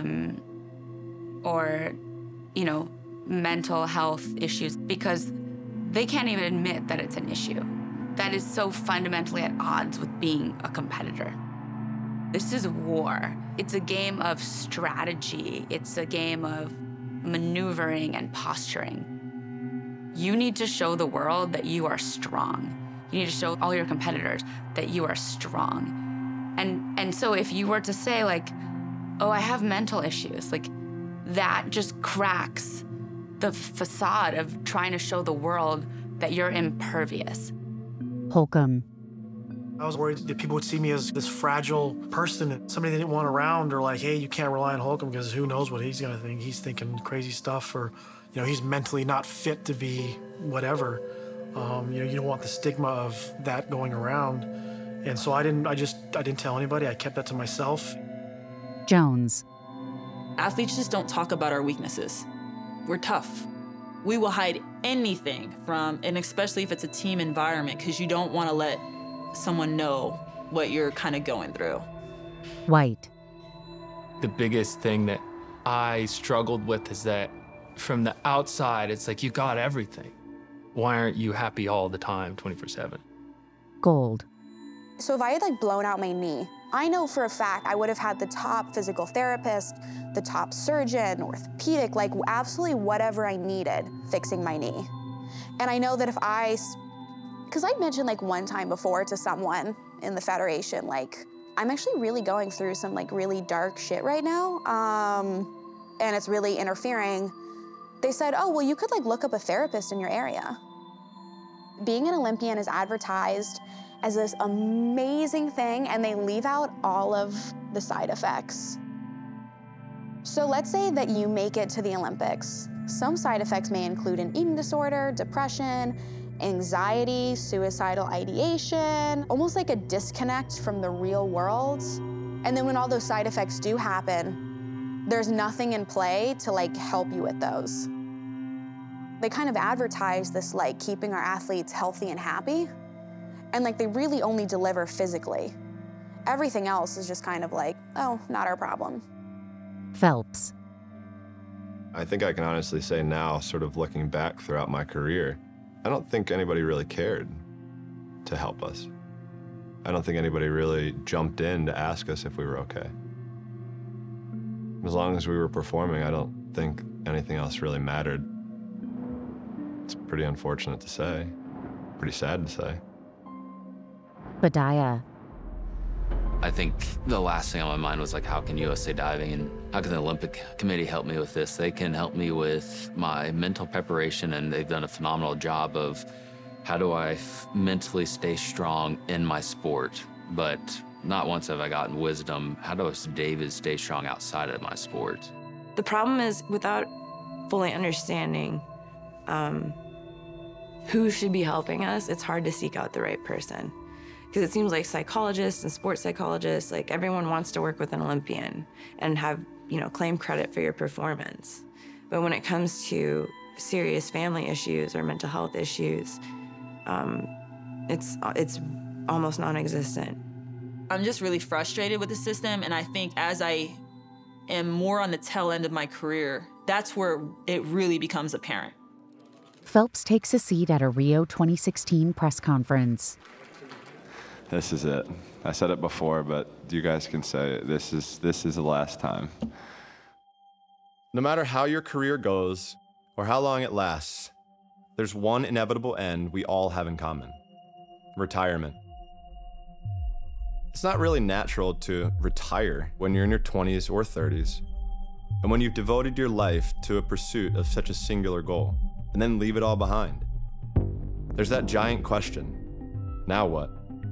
or, you know, mental health issues because they can't even admit that it's an issue. That is so fundamentally at odds with being a competitor. This is war. It's a game of strategy. It's a game of maneuvering and posturing. You need to show the world that you are strong. You need to show all your competitors that you are strong. And so if you were to say like, oh, I have mental issues, like, that just cracks the facade of trying to show the world that you're impervious. Holcomb. I was worried that people would see me as this fragile person, somebody they didn't want around, or like, hey, you can't rely on Holcomb because who knows what he's gonna think. He's thinking crazy stuff, or he's mentally not fit to be whatever. You don't want the stigma of that going around. And so I didn't tell anybody. I kept that to myself. Jones. Athletes just don't talk about our weaknesses. We're tough. We will hide anything and especially if it's a team environment, because you don't want to let someone know what you're kind of going through. White. The biggest thing that I struggled with is that from the outside, it's like, you got everything. Why aren't you happy all the time, 24/7? Gold. So if I had blown out my knee, I know for a fact I would have had the top physical therapist, the top surgeon, orthopedic, absolutely whatever I needed fixing my knee. And I know that because I mentioned one time before to someone in the Federation, I'm actually really going through some really dark shit right now, and it's really interfering. They said, oh, well, you could look up a therapist in your area. Being an Olympian is advertised as this amazing thing, and they leave out all of the side effects. So let's say that you make it to the Olympics. Some side effects may include an eating disorder, depression, anxiety, suicidal ideation, almost like a disconnect from the real world. And then when all those side effects do happen, there's nothing in play to help you with those. They kind of advertise this keeping our athletes healthy and happy, and they really only deliver physically. Everything else is just kind of oh, not our problem. Phelps. I think I can honestly say now, sort of looking back throughout my career, I don't think anybody really cared to help us. I don't think anybody really jumped in to ask us if we were okay. As long as we were performing, I don't think anything else really mattered. It's pretty unfortunate to say, pretty sad to say. Badaya. I think the last thing on my mind was how can USA Diving and how can the Olympic Committee help me with this? They can help me with my mental preparation, and they've done a phenomenal job of how do I mentally stay strong in my sport, but not once have I gotten wisdom, how does David stay strong outside of my sport? The problem is, without fully understanding who should be helping us, it's hard to seek out the right person. Because it seems like psychologists and sports psychologists, everyone wants to work with an Olympian and have, claim credit for your performance. But when it comes to serious family issues or mental health issues, it's almost non-existent. I'm just really frustrated with the system, and I think as I am more on the tail end of my career, that's where it really becomes apparent. Phelps takes a seat at a Rio 2016 press conference. This is it. I said it before, but you guys can say it. This is the last time. No matter how your career goes or how long it lasts, there's one inevitable end we all have in common: retirement. It's not really natural to retire when you're in your 20s or 30s, and when you've devoted your life to a pursuit of such a singular goal, and then leave it all behind. There's that giant question: now what?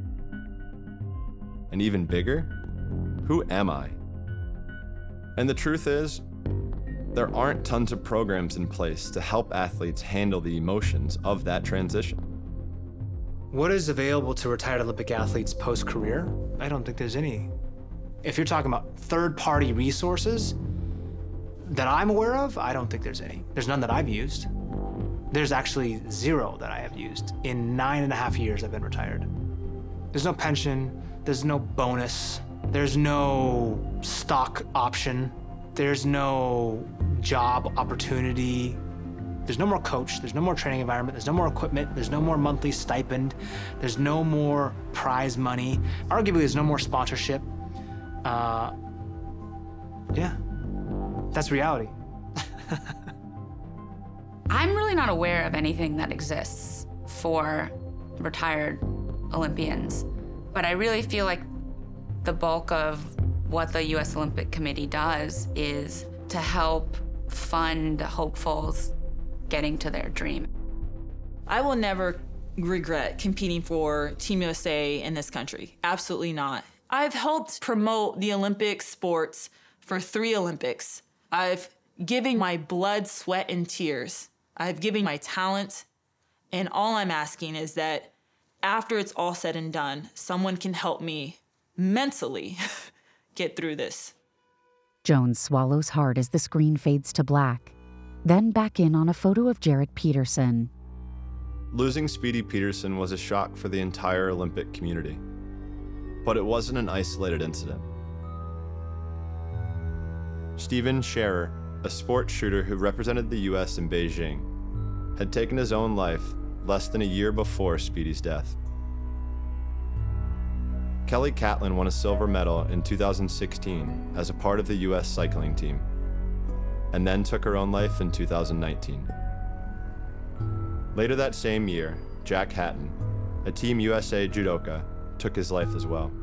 And even bigger, who am I? And the truth is, there aren't tons of programs in place to help athletes handle the emotions of that transition. What is available to retired Olympic athletes post-career? I don't think there's any. If you're talking about third-party resources that I'm aware of, I don't think there's any. There's none that I've used. There's actually zero that I have used in 9.5 years I've been retired. There's no pension, there's no bonus, there's no stock option, there's no job opportunity, there's no more coach, there's no more training environment, there's no more equipment, there's no more monthly stipend, there's no more prize money, arguably there's no more sponsorship. Yeah, that's reality. I'm really not aware of anything that exists for retired Olympians, but I really feel like the bulk of what the U.S. Olympic Committee does is to help fund hopefuls getting to their dream. I will never regret competing for Team USA in this country. Absolutely not. I've helped promote the Olympic sports for 3 Olympics. I've given my blood, sweat, and tears. I've given my talent. And all I'm asking is that after it's all said and done, someone can help me mentally get through this. Jones swallows hard as the screen fades to black, then back in on a photo of Jarrett Peterson. Losing Speedy Peterson was a shock for the entire Olympic community, but it wasn't an isolated incident. Steven Scherer, a sports shooter who represented the U.S. in Beijing, had taken his own life less than a year before Speedy's death. Kelly Catlin won a silver medal in 2016 as a part of the U.S. cycling team, and then took her own life in 2019. Later that same year, Jack Hatton, a Team USA judoka, took his life as well.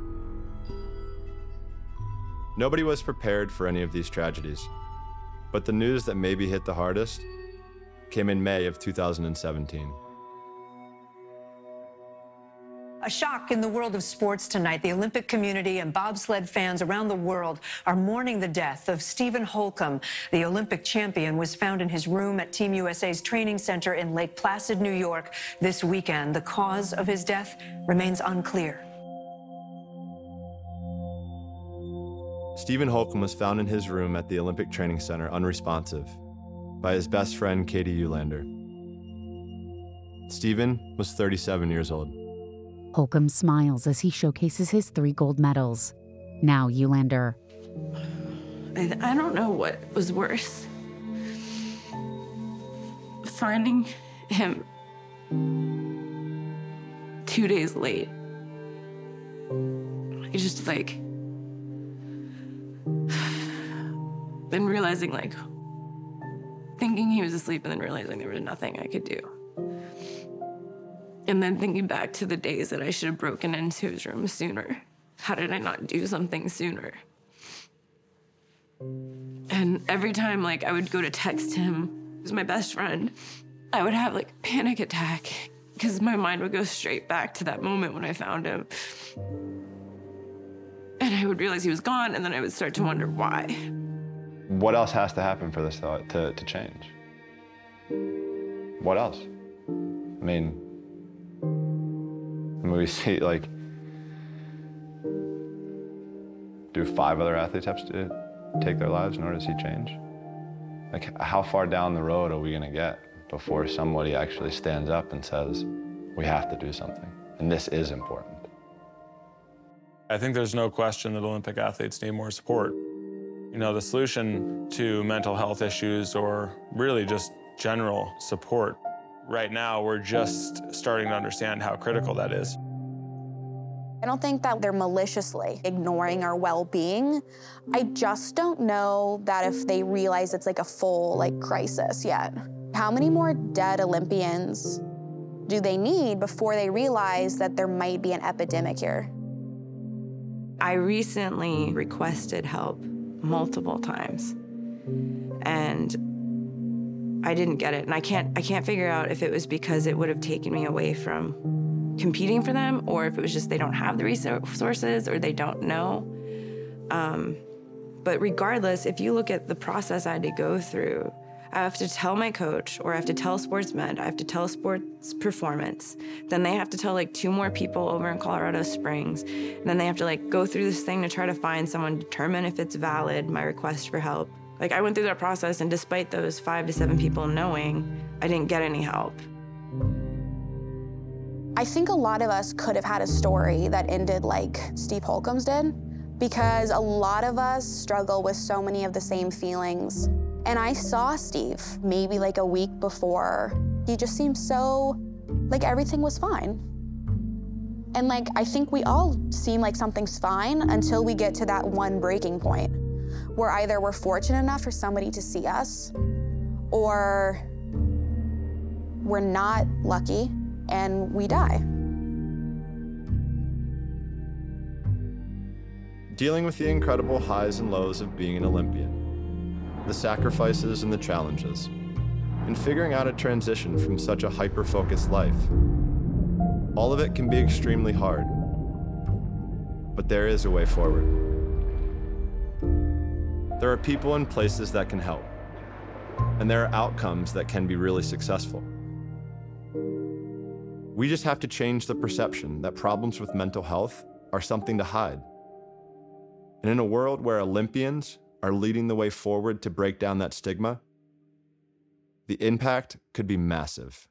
Nobody was prepared for any of these tragedies, but the news that maybe hit the hardest came in May of 2017. A shock in the world of sports tonight. The Olympic community and bobsled fans around the world are mourning the death of Stephen Holcomb. The Olympic champion was found in his room at Team USA's training center in Lake Placid, New York this weekend. The cause of his death remains unclear. Stephen Holcomb was found in his room at the Olympic Training Center unresponsive by his best friend, Katie Eulander. Stephen was 37 years old. Holcomb smiles as he showcases his 3 gold medals. Now Eulander. I don't know what was worse. Finding him 2 days late. I just then realizing thinking he was asleep and then realizing there was nothing I could do. And then thinking back to the days that I should have broken into his room sooner. How did I not do something sooner? And every time I would go to text him, he was my best friend, I would have a panic attack because my mind would go straight back to that moment when I found him. And I would realize he was gone, and then I would start to wonder why. What else has to happen for this to change? What else? I mean, we see, do 5 other athletes have to take their lives in order to see change? How far down the road are we gonna get before somebody actually stands up and says, we have to do something, and this is important? I think there's no question that Olympic athletes need more support. The solution to mental health issues, or really just general support, right now, we're just starting to understand how critical that is. I don't think that they're maliciously ignoring our well-being. I just don't know that if they realize it's a full crisis yet. How many more dead Olympians do they need before they realize that there might be an epidemic here? I recently requested help multiple times, and I didn't get it. And I can't figure out if it was because it would have taken me away from competing for them, or if it was just they don't have the resources or they don't know. But regardless, if you look at the process I had to go through, I have to tell my coach, or I have to tell SportsMed, I have to tell Sports Performance. Then they have to tell 2 more people over in Colorado Springs. And then they have to go through this thing to try to find someone, determine if it's valid, my request for help. I went through that process, and despite those 5 to 7 people knowing, I didn't get any help. I think a lot of us could have had a story that ended like Steve Holcomb's did, because a lot of us struggle with so many of the same feelings. And I saw Steve maybe a week before. He just seemed so everything was fine. And I think we all seem like something's fine until we get to that one breaking point where either we're fortunate enough for somebody to see us, or we're not lucky and we die. Dealing with the incredible highs and lows of being an Olympian, the sacrifices and the challenges, and figuring out a transition from such a hyper-focused life All of it can be extremely hard, but there is a way forward. There are people and places that can help, and there are outcomes that can be really successful. We just have to change the perception that problems with mental health are something to hide. And in a world where Olympians are leading the way forward to break down that stigma, the impact could be massive.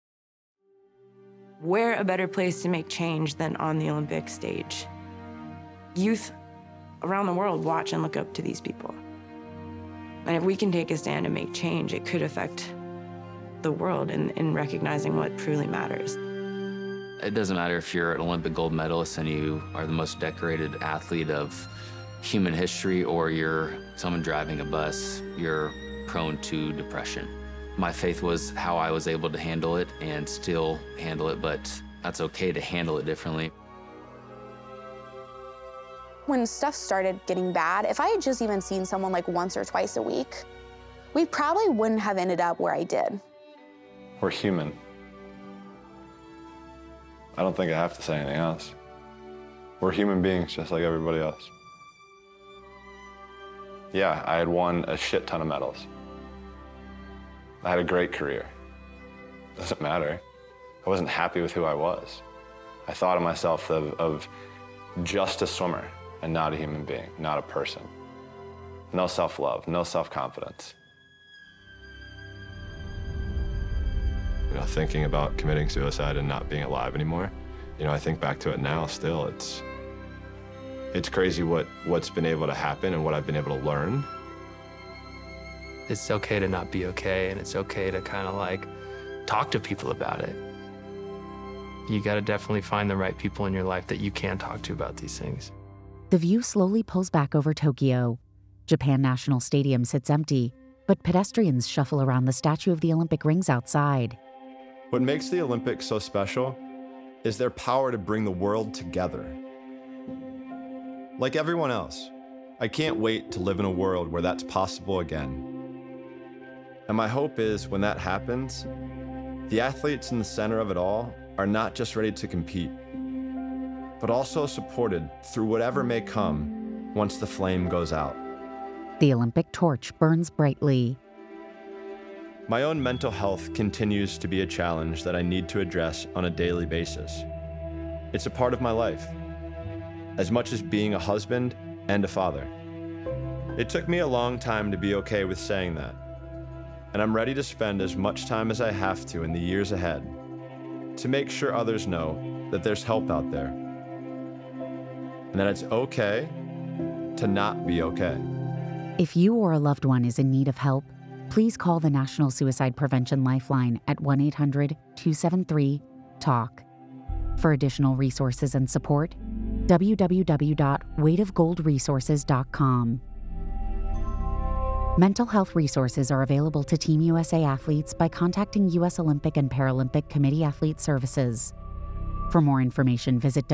Where a better place to make change than on the Olympic stage? Youth around the world watch and look up to these people. And if we can take a stand and make change, it could affect the world in recognizing what truly matters. It doesn't matter if you're an Olympic gold medalist and you are the most decorated athlete of human history, or you're someone driving a bus, you're prone to depression. My faith was how I was able to handle it and still handle it, but that's okay to handle it differently. When stuff started getting bad, if I had just even seen someone like once or twice a week, we probably wouldn't have ended up where I did. We're human. I don't think I have to say anything else. We're human beings just like everybody else. Yeah, I had won a shit ton of medals. I had a great career. Doesn't matter. I wasn't happy with who I was. I thought of myself of just a swimmer and not a human being, not a person. No self-love, no self-confidence. You know, thinking about committing suicide and not being alive anymore, you know, I think back to it now still. It's crazy what's been able to happen and what I've been able to learn. It's okay to not be okay, and it's okay to kind of like talk to people about it. You got to definitely find the right people in your life that you can talk to about these things. The view slowly pulls back over Tokyo. Japan National Stadium sits empty, but pedestrians shuffle around the statue of the Olympic rings outside. What makes the Olympics so special is their power to bring the world together. Like everyone else, I can't wait to live in a world where that's possible again. And my hope is when that happens, the athletes in the center of it all are not just ready to compete, but also supported through whatever may come once the flame goes out. The Olympic torch burns brightly. My own mental health continues to be a challenge that I need to address on a daily basis. It's a part of my life, as much as being a husband and a father. It took me a long time to be okay with saying that, and I'm ready to spend as much time as I have to in the years ahead to make sure others know that there's help out there, and that it's okay to not be okay. If you or a loved one is in need of help, please call the National Suicide Prevention Lifeline at 1-800-273-TALK. For additional resources and support, www.weightofgoldresources.com. Mental health resources are available to Team USA athletes by contacting U.S. Olympic and Paralympic Committee Athlete Services. For more information, visit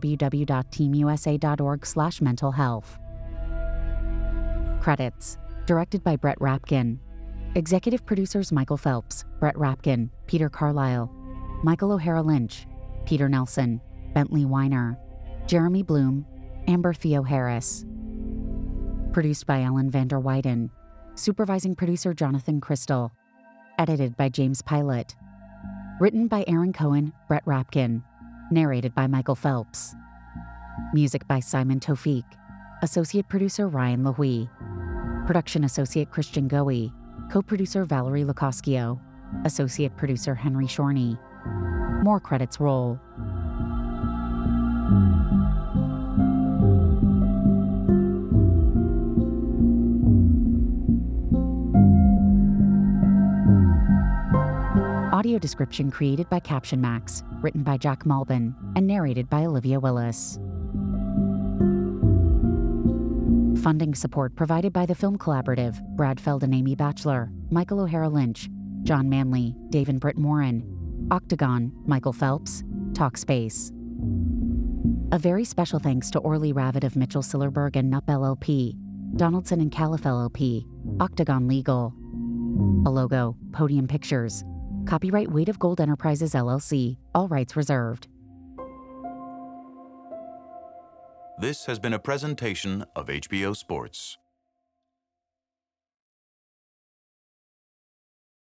www.teamusa.org/mentalhealth. Credits: directed by Brett Rapkin. Executive producers Michael Phelps, Brett Rapkin, Peter Carlisle, Michael O'Hara Lynch, Peter Nelson, Bentley Weiner, Jeremy Bloom, Amber Theo Harris. Produced by Ellen Vander Wyden. Supervising producer Jonathan Crystal. Edited by James Pilot. Written by Aaron Cohen, Brett Rapkin. Narrated by Michael Phelps. Music by Simon Tofiq. Associate producer Ryan Lahui. Production associate Christian Goey. Co-producer Valerie Lukoskio. Associate producer Henry Shorney. More credits roll. Audio description created by Caption Max, written by Jack Malbin, and narrated by Olivia Willis. Funding support provided by the Film Collaborative, Brad Feld and Amy Batchelor, Michael O'Hara Lynch, John Manley, Dave and Britt Morin, Octagon, Michael Phelps, Talkspace. A very special thanks to Orly Ravid of Mitchell Sillerberg and Nup LLP, Donaldson and Califf LLP, Octagon Legal. A logo, Podium Pictures. Copyright Weight of Gold Enterprises LLC, all rights reserved. This has been a presentation of HBO Sports.